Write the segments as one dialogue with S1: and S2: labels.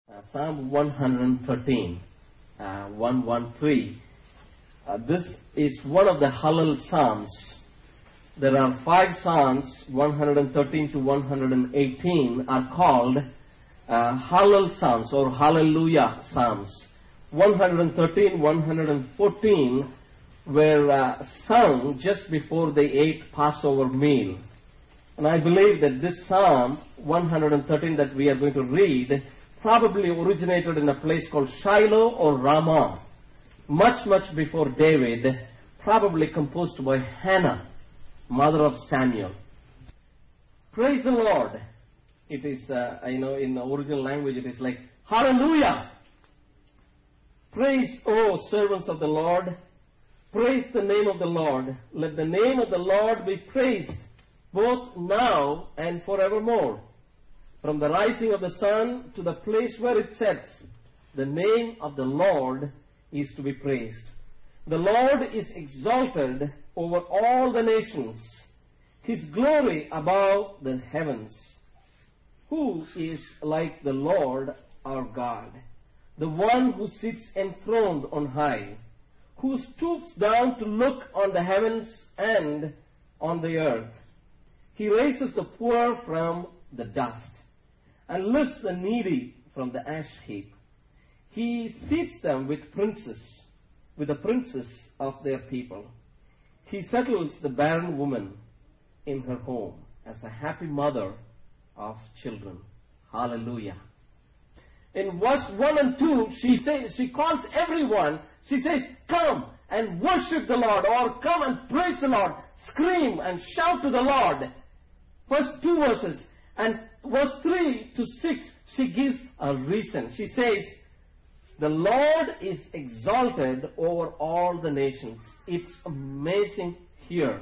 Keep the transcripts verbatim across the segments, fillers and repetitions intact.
S1: Uh, Psalm one thirteen, uh, one thirteen. Uh, this is one of the Hallel Psalms. There are five Psalms, one thirteen to one eighteen, are called uh, Hallel Psalms or Hallelujah Psalms. one thirteen, one fourteen were uh, sung just before they ate Passover meal. And I believe that this Psalm, one thirteen, that we are going to read, probably originated in a place called Shiloh or Ramah, much, much before David, probably composed by Hannah, mother of Samuel. Praise the Lord. It is, uh, you know, in the original language, it is like, Hallelujah! Praise, O servants of the Lord. Praise the name of the Lord. Let the name of the Lord be praised, both now and forevermore. From the rising of the sun to the place where it sets, the name of the Lord is to be praised. The Lord is exalted over all the nations, His glory above the heavens. Who is like the Lord our God, the one who sits enthroned on high, who stoops down to look on the heavens and on the earth? He raises the poor from the dust and lifts the needy from the ash heap. He seats them with princes, with the princes of their people. He settles the barren woman in her home as a happy mother of children. Hallelujah. In verse one and two, she says, she calls everyone, she says, come and worship the Lord, or come and praise the Lord, scream and shout to the Lord. First two verses, and verse three to six, she gives a reason. She says, the Lord is exalted over all the nations. It's amazing here.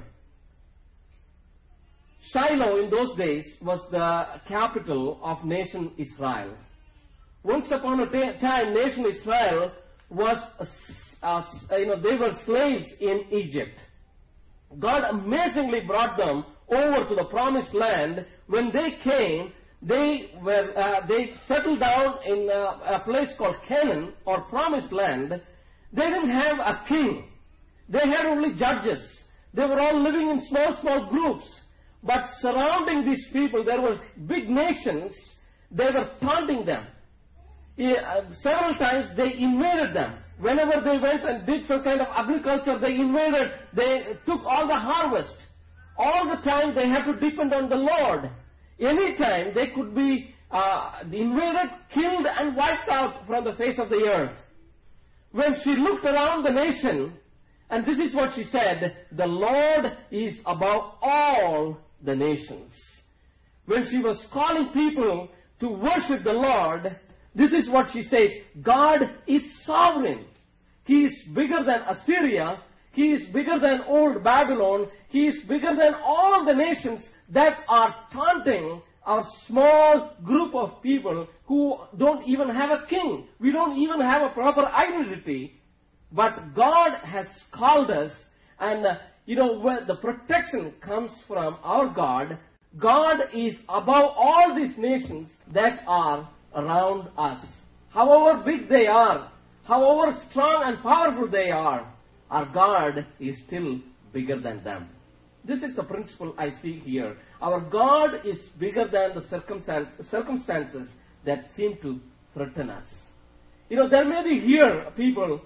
S1: Shiloh in those days was the capital of nation Israel. Once upon a time, nation Israel was, uh, you know, they were slaves in Egypt. God amazingly brought them over to the promised land. When they came, they were uh, they settled down in uh, a place called Canaan or promised land. They didn't have a king. They had only judges. They were all living in small, small groups. But surrounding these people, there were big nations. They were taunting them. Yeah, several times they invaded them. Whenever they went and did some kind of agriculture, they invaded. They took all the harvest. All the time they had to depend on the Lord. Anytime they could be uh, invaded, killed, and wiped out from the face of the earth. When she looked around the nation, and this is what she said, the Lord is above all the nations. When she was calling people to worship the Lord, this is what she says, God is sovereign. He is bigger than Assyria. He is bigger than old Babylon. He is bigger than all the nations that are taunting our small group of people who don't even have a king. We don't even have a proper identity. But God has called us, and uh, you know, where the protection comes from our God. God is above all these nations that are around us. However big they are, however strong and powerful they are, our God is still bigger than them. This is the principle I see here. Our God is bigger than the circumstance, circumstances that seem to threaten us. You know, there may be here people,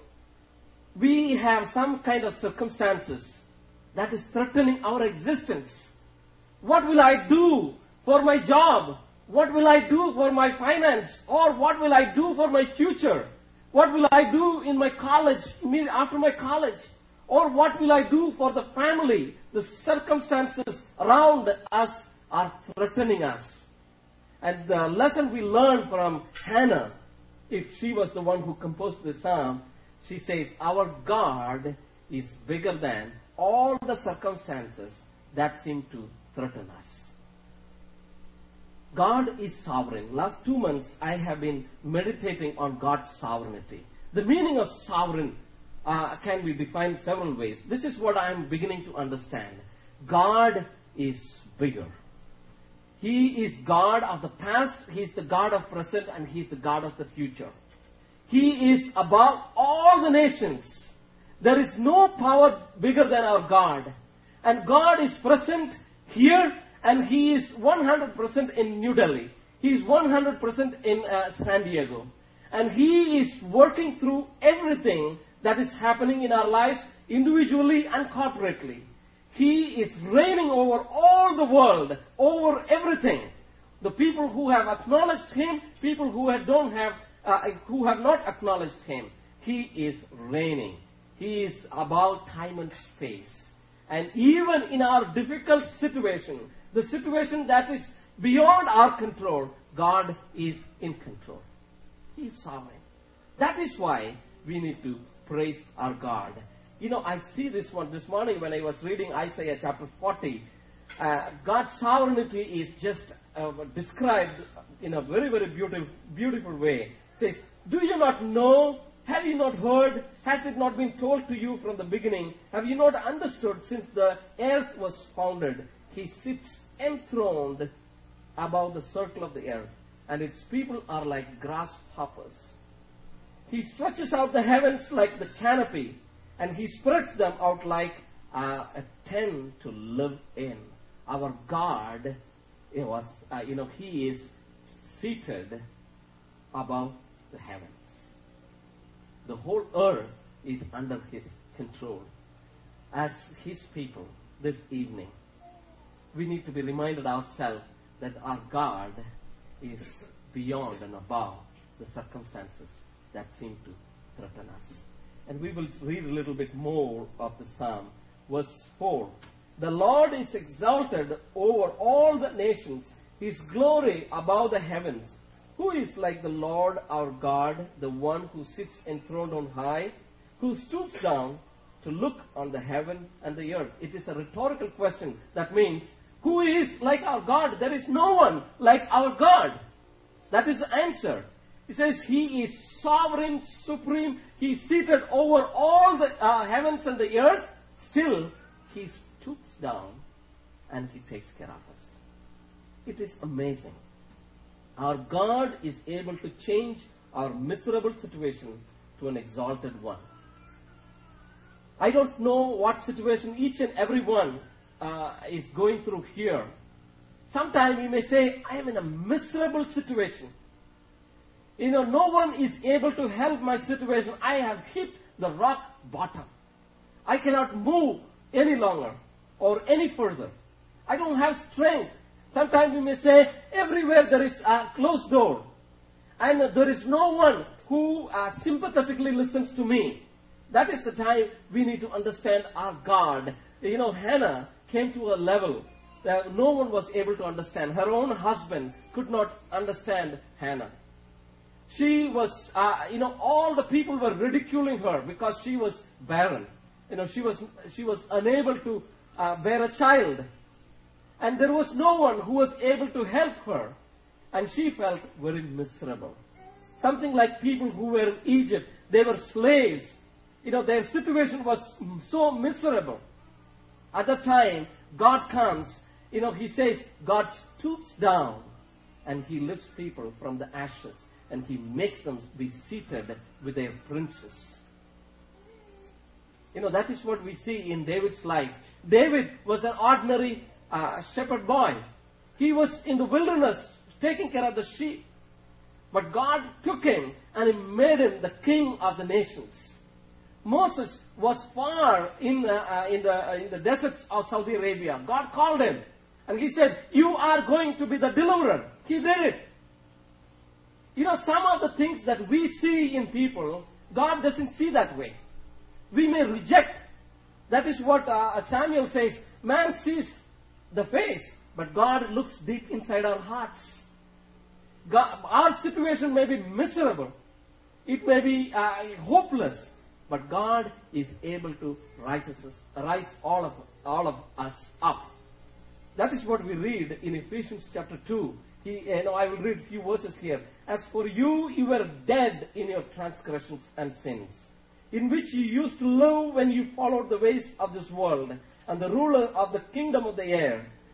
S1: we have some kind of circumstances that is threatening our existence. What will I do for my job? What will I do for my finance? Or what will I do for my future? What will I do in my college, after my college? Or what will I do for the family? The circumstances around us are threatening us. And the lesson we learn from Hannah, if she was the one who composed the psalm, she says, our God is bigger than all the circumstances that seem to threaten us. God is sovereign. Last two months I have been meditating on God's sovereignty. The meaning of sovereign uh, can be defined several ways. This is what I am beginning to understand. God is bigger. He is God of the past, He is the God of present, and He is the God of the future. He is above all the nations. There is no power bigger than our God. And God is present here, and He is one hundred percent in New Delhi. He is one hundred percent in uh, San Diego. And He is working through everything that is happening in our lives, individually and corporately. He is reigning over all the world, over everything. The people who have acknowledged Him, people who have don't have, uh, who have not acknowledged Him, He is reigning. He is above time and space. And even in our difficult situation, the situation that is beyond our control, God is in control. He is sovereign. That is why we need to praise our God. You know, I see this one this morning when I was reading Isaiah chapter forty. Uh, God's sovereignty is just uh, described in a very, very beautiful, beautiful way. It says, do you not know? Have you not heard? Has it not been told to you from the beginning? Have you not understood since the earth was founded? He sits enthroned above the circle of the earth, and its people are like grasshoppers. He stretches out the heavens like the canopy, and He spreads them out like uh, a tent to live in. Our God, it was, uh, you know, He is seated above the heavens. The whole earth is under His control. As His people, this evening, we need to be reminded ourselves that our God is beyond and above the circumstances that seem to threaten us. And we will read a little bit more of the psalm. Verse four. The Lord is exalted over all the nations, His glory above the heavens. Who is like the Lord our God, the one who sits enthroned on high, who stoops down to look on the heaven and the earth? It is a rhetorical question. That means, who is like our God? There is no one like our God. That is the answer. He says He is sovereign, supreme. He is seated over all the uh, heavens and the earth. Still, He stoops down and He takes care of us. It is amazing. Our God is able to change our miserable situation to an exalted one. I don't know what situation each and every one uh, is going through here. Sometimes we may say, I am in a miserable situation. You know, no one is able to help my situation. I have hit the rock bottom. I cannot move any longer or any further. I don't have strength. Sometimes we may say, everywhere there is a closed door. And there is no one who uh, sympathetically listens to me. That is the time we need to understand our God. You know, Hannah came to a level that no one was able to understand. Her own husband could not understand Hannah. She was, uh, you know, all the people were ridiculing her because she was barren. You know, she was, she was unable to uh, bear a child. And there was no one who was able to help her. And she felt very miserable. Something like people who were in Egypt. They were slaves. You know, their situation was so miserable. At that time, God comes. You know, He says, God stoops down and He lifts people from the ashes. And He makes them be seated with their princes. You know, that is what we see in David's life. David was an ordinary uh, shepherd boy. He was in the wilderness taking care of the sheep. But God took him and He made him the king of the nations. Moses was far in the, uh, in the, uh, in the deserts of Saudi Arabia. God called him. And He said, you are going to be the deliverer. He did it. You know, some of the things that we see in people, God doesn't see that way. We may reject. That is what uh, Samuel says. Man sees the face, but God looks deep inside our hearts. God, our situation may be miserable. It may be uh, hopeless. But God is able to rise, us, rise all, of, all of us up. That is what we read in Ephesians chapter two. He, you know, I will read a few verses here. As for you, you were dead in your transgressions and sins, in which you used to live when you followed the ways of this world and the ruler of the kingdom of the air,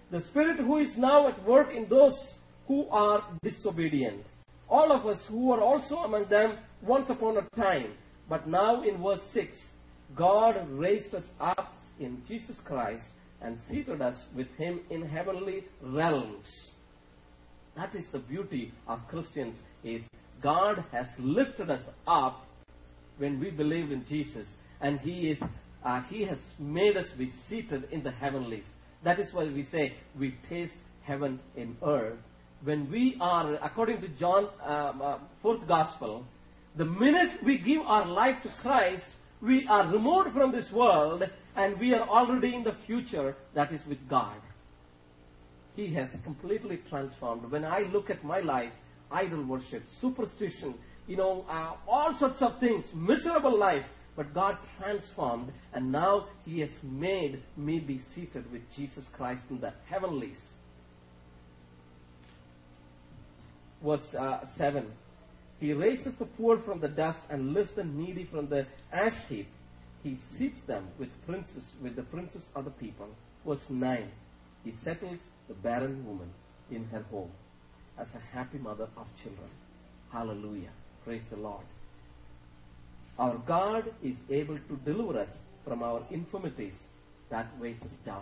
S1: The Spirit who is now at work in those who are disobedient. All of us who were also among them once upon a time. But now in verse six, God raised us up in Jesus Christ and seated us with Him in heavenly realms. That is the beauty of Christians, is God has lifted us up when we believe in Jesus, and He is uh, He has made us be seated in the heavenlies. That is why we say we taste heaven in earth. When we are, according to John um, uh, fourth Gospel, the minute we give our life to Christ, we are removed from this world and we are already in the future, that is with God. He has completely transformed. When I look at my life, idol worship, superstition, you know, uh, all sorts of things, miserable life, but God transformed, and now He has made me be seated with Jesus Christ in the heavenlies. Verse uh, seven. He raises the poor from the dust and lifts the needy from the ash heap. He seats them with princes, with the princes of the people. Verse nine. He settles the barren woman in her home as a happy mother of children. Hallelujah. Praise the Lord. Our God is able to deliver us from our infirmities that weighs us down.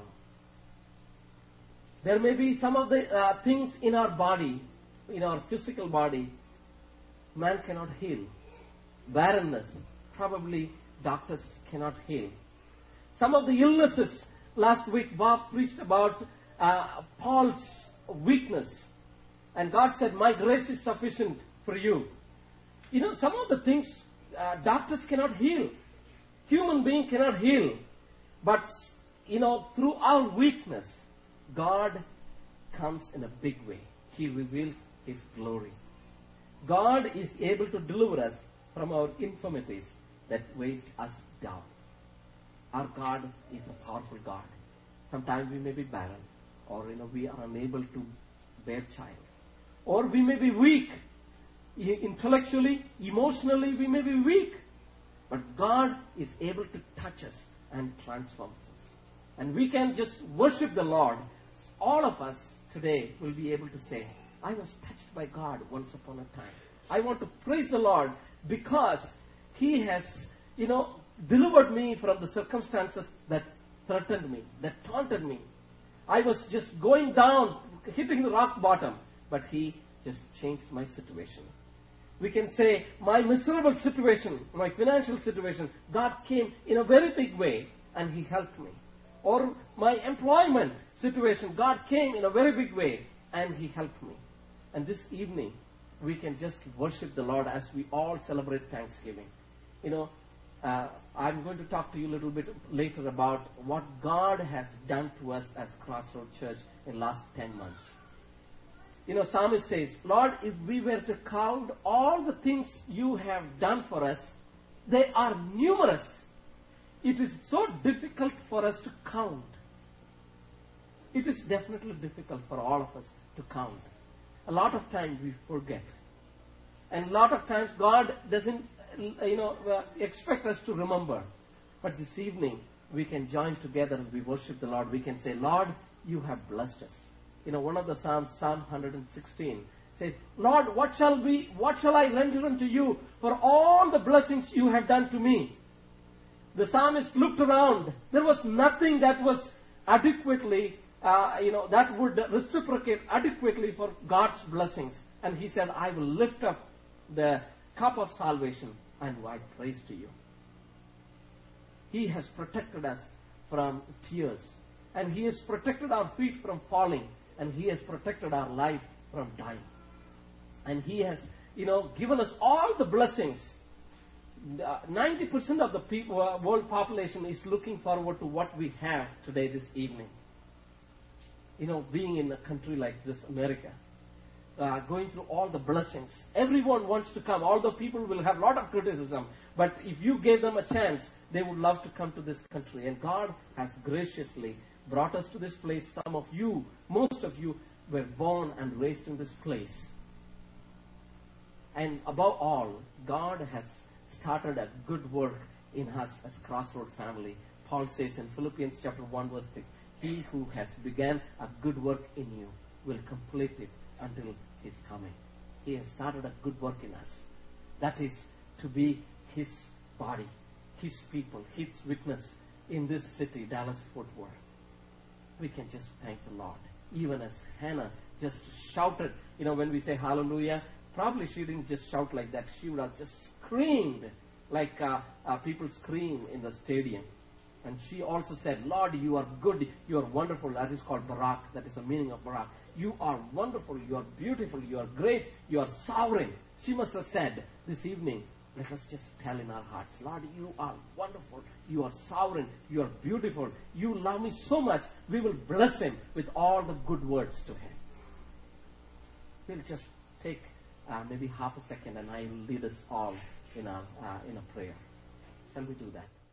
S1: There may be some of the uh, things in our body, in our physical body, man cannot heal. Barrenness, probably doctors cannot heal. Some of the illnesses, last week Bob preached about uh, Paul's weakness. And God said, my grace is sufficient for you. You know, some of the things uh, doctors cannot heal. Human being cannot heal. But, you know, through our weakness, God comes in a big way. He reveals His glory. God is able to deliver us from our infirmities that weight us down. Our God is a powerful God. Sometimes we may be barren, or you know we are unable to bear child, or we may be weak intellectually, emotionally. We may be weak, but God is able to touch us and transform us, and we can just worship the Lord. All of us today will be able to say, I was touched by God once upon a time. I want to praise the Lord because He has, you know, delivered me from the circumstances that threatened me, that taunted me. I was just going down, hitting the rock bottom, but He just changed my situation. We can say, my miserable situation, my financial situation, God came in a very big way and He helped me. Or my employment situation, God came in a very big way and He helped me. And this evening, we can just worship the Lord as we all celebrate Thanksgiving. You know, uh, I'm going to talk to you a little bit later about what God has done to us as Crossroad Church in the last ten months. You know, Psalmist says, Lord, if we were to count all the things you have done for us, they are numerous. It is so difficult for us to count. It is definitely difficult for all of us to count. A lot of times we forget. And a lot of times God doesn't, you know, uh, expect us to remember. But this evening, we can join together and we worship the Lord. We can say, Lord, you have blessed us. You know, one of the Psalms, Psalm one sixteen, says, Lord, what shall we, what shall I render unto you for all the blessings you have done to me? The psalmist looked around. There was nothing that was adequately Uh, you know, that would reciprocate adequately for God's blessings. And he said, I will lift up the cup of salvation and I praise to you. He has protected us from tears. And He has protected our feet from falling. And He has protected our life from dying. And He has, you know, given us all the blessings. Uh, ninety percent of the people, uh, world population is looking forward to what we have today, this evening. You know, being in a country like this, America, uh, going through all the blessings. Everyone wants to come, although people will have a lot of criticism. But if you gave them a chance, they would love to come to this country. And God has graciously brought us to this place. Some of you, most of you, were born and raised in this place. And above all, God has started a good work in us as Crossroad family. Paul says in Philippians chapter one verse six, He who has begun a good work in you will complete it until His coming. He has started a good work in us. That is to be His body, His people, His witness in this city, Dallas-Fort Worth. We can just thank the Lord. Even as Hannah just shouted, you know, when we say hallelujah, probably she didn't just shout like that. She would have just screamed like uh, uh, people scream in the stadium. And she also said, Lord, you are good, you are wonderful. That is called Barak. That is the meaning of Barak. You are wonderful, you are beautiful, you are great, you are sovereign. She must have said this evening, let us just tell in our hearts, Lord, you are wonderful, you are sovereign, you are beautiful, you love me so much, we will bless Him with all the good words to Him. We'll just take uh, maybe half a second and I will lead us all in a, uh, in a prayer. Shall we do that?